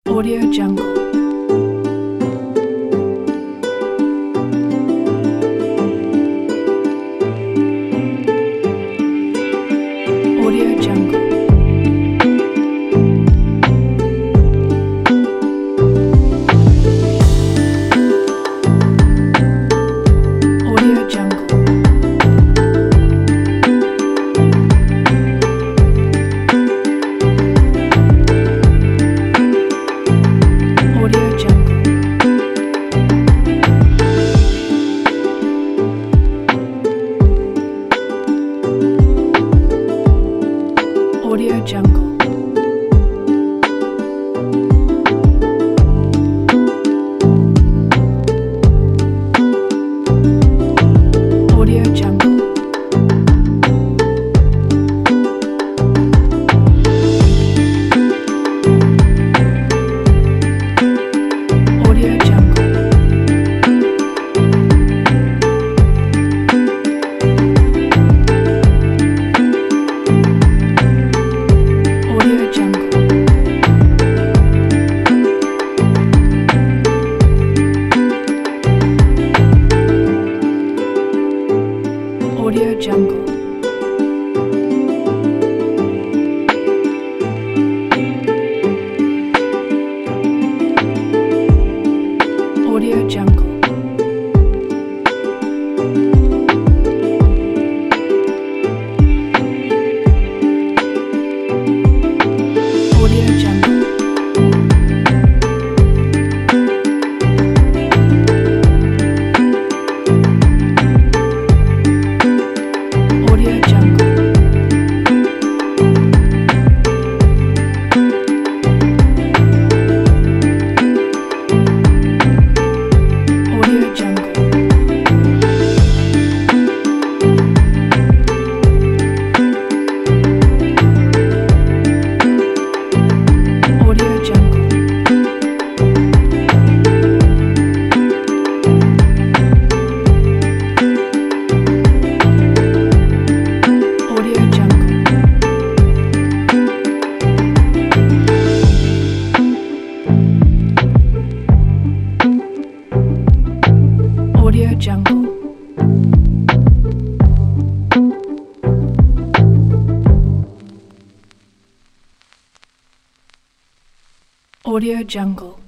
Audio Jungle. Audio Jungle. Audio Jungle. Audio Jungle. Audio Jungle. Audio Jungle. Audio Jungle. Audio Jungle. Audio Jungle. Audio Jungle. Audio Jungle. Audio Jungle. Audio Jungle. Audio Jungle. Audio Jungle. Audio Jungle. Audio Jungle.